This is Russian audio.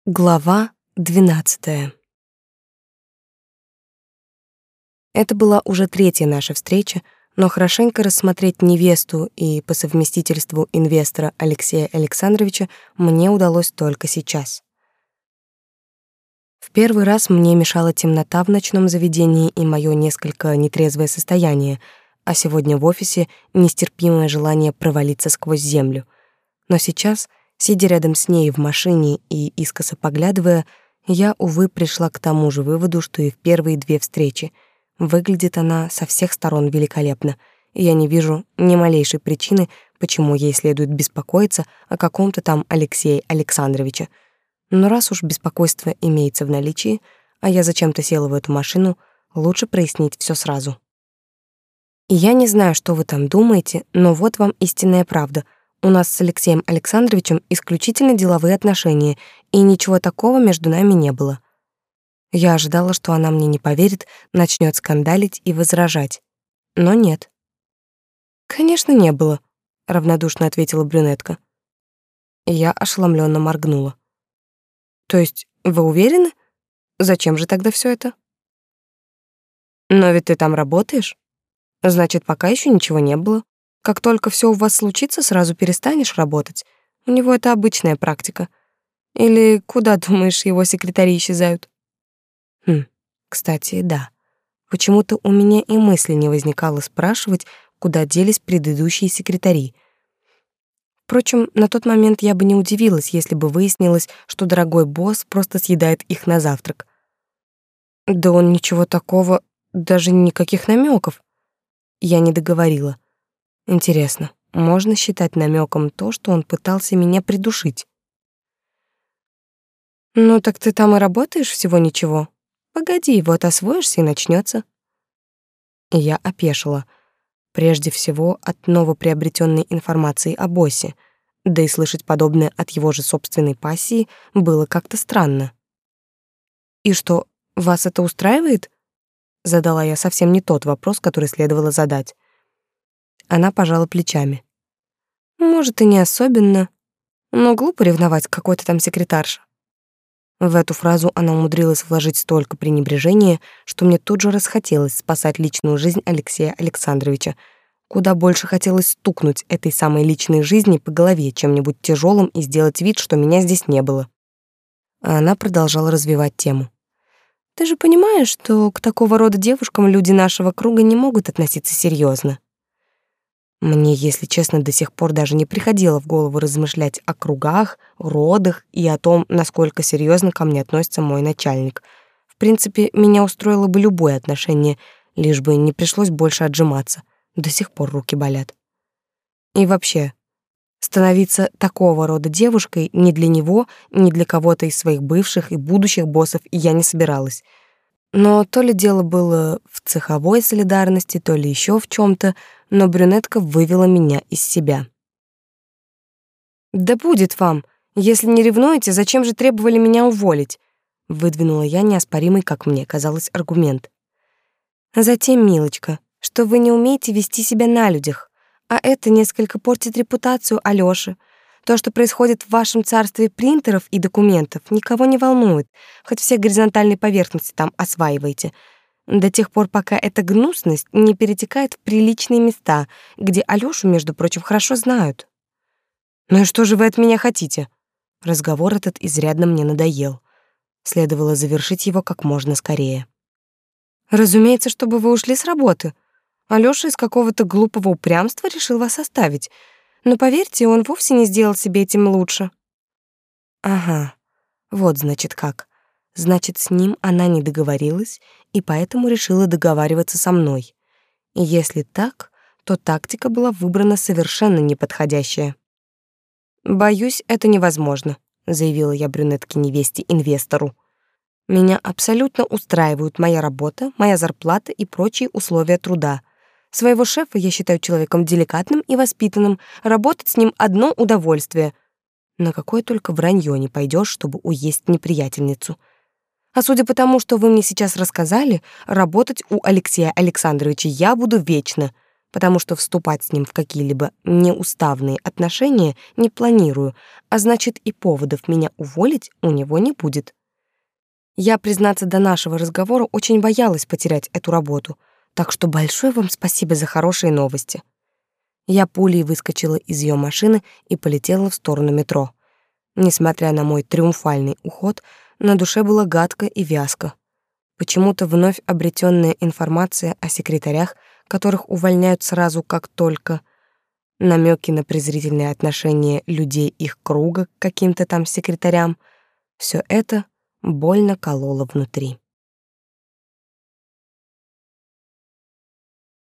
Глава 12. Это была уже третья наша встреча, но хорошенько рассмотреть невесту и по совместительству инвестора Алексея Александровича мне удалось только сейчас. В первый раз мне мешала темнота в ночном заведении и моё несколько нетрезвое состояние, а сегодня в офисе нестерпимое желание провалиться сквозь землю. Но сейчас, сидя рядом с ней в машине и искоса поглядывая, я, увы, пришла к тому же выводу, что и в первые две встречи. Выглядит она со всех сторон великолепно, и я не вижу ни малейшей причины, почему ей следует беспокоиться о каком-то там Алексее Александровиче. Но раз уж беспокойство имеется в наличии, а я зачем-то села в эту машину, лучше прояснить всё сразу. И я не знаю, что вы там думаете, но вот вам истинная правда. У нас с Алексеем Александровичем исключительно деловые отношения, и ничего такого между нами не было. Я ожидала, что она мне не поверит, начнёт скандалить и возражать. Но нет. «Конечно, не было», — равнодушно ответила брюнетка. Я ошеломлённо моргнула. «То есть вы уверены? Зачем же тогда всё это?» «Но ведь ты там работаешь. Значит, пока ещё ничего не было. Как только всё у вас случится, сразу перестанешь работать. У него это обычная практика. Или куда, думаешь, его секретари исчезают?» Кстати, да. Почему-то у меня и мысли не возникало спрашивать, куда делись предыдущие секретари. Впрочем, на тот момент я бы не удивилась, если бы выяснилось, что дорогой босс просто съедает их на завтрак. Да он ничего такого, даже никаких намёков. Я не договорила. Интересно, можно считать намёком то, что он пытался меня придушить? «Ну так ты там и работаешь всего ничего. Погоди, вот освоишься и начнётся». Я опешила. Прежде всего, от новоприобретённой информации о боссе, да и слышать подобное от его же собственной пассии было как-то странно. «И что, вас это устраивает?» Задала я совсем не тот вопрос, который следовало задать. Она пожала плечами. «Может, и не особенно, но глупо ревновать к какой-то там секретарше». В эту фразу она умудрилась вложить столько пренебрежения, что мне тут же расхотелось спасать личную жизнь Алексея Александровича. Куда больше хотелось стукнуть этой самой личной жизни по голове чем-нибудь тяжелым и сделать вид, что меня здесь не было. А она продолжала развивать тему. «Ты же понимаешь, что к такого рода девушкам люди нашего круга не могут относиться серьезно. Мне, если честно, до сих пор даже не приходило в голову размышлять о кругах, родах и о том, насколько серьезно ко мне относится мой начальник. В принципе, меня устроило бы любое отношение, лишь бы не пришлось больше отжиматься. До сих пор руки болят. И вообще, становиться такого рода девушкой ни для него, ни для кого-то из своих бывших и будущих боссов я не собиралась. Но то ли дело было в цеховой солидарности, то ли еще в чем-то, но брюнетка вывела меня из себя. «Да будет вам! Если не ревнуете, зачем же требовали меня уволить?» Выдвинула я неоспоримый, как мне казалось, аргумент. «Затем, милочка, что вы не умеете вести себя на людях, а это несколько портит репутацию Алёши. То, что происходит в вашем царстве принтеров и документов, никого не волнует, хоть все горизонтальные поверхности там осваиваете, до тех пор, пока эта гнусность не перетекает в приличные места, где Алёшу, между прочим, хорошо знают». «Ну и что же вы от меня хотите?» Разговор этот изрядно мне надоел. Следовало завершить его как можно скорее. «Разумеется, чтобы вы ушли с работы. Алёша из какого-то глупого упрямства решил вас оставить. Но поверьте, он вовсе не сделал себе этим лучше». Ага, вот значит как. Значит, с ним она не договорилась и поэтому решила договариваться со мной. И если так, то тактика была выбрана совершенно неподходящая. «Боюсь, это невозможно», — заявила я брюнетке-невесте-инвестору. «Меня абсолютно устраивают моя работа, моя зарплата и прочие условия труда. Своего шефа я считаю человеком деликатным и воспитанным, работать с ним одно удовольствие. На какое только вранье не пойдешь, чтобы уесть неприятельницу. А судя по тому, что вы мне сейчас рассказали, работать у Алексея Александровича я буду вечно. потому что вступать с ним в какие-либо неуставные отношения не планирую, а значит, и поводов меня уволить у него не будет. Я, признаться, до нашего разговора очень боялась потерять эту работу, так что большое вам спасибо за хорошие новости. Я пулей выскочила из ее машины и полетела в сторону метро. Несмотря на мой триумфальный уход, на душе было гадко и вязко. Почему-то вновь обретенная информация о секретарях, которых увольняют сразу как только, намеки на презрительное отношение людей их круга к каким-то там секретарям, все это больно кололо внутри.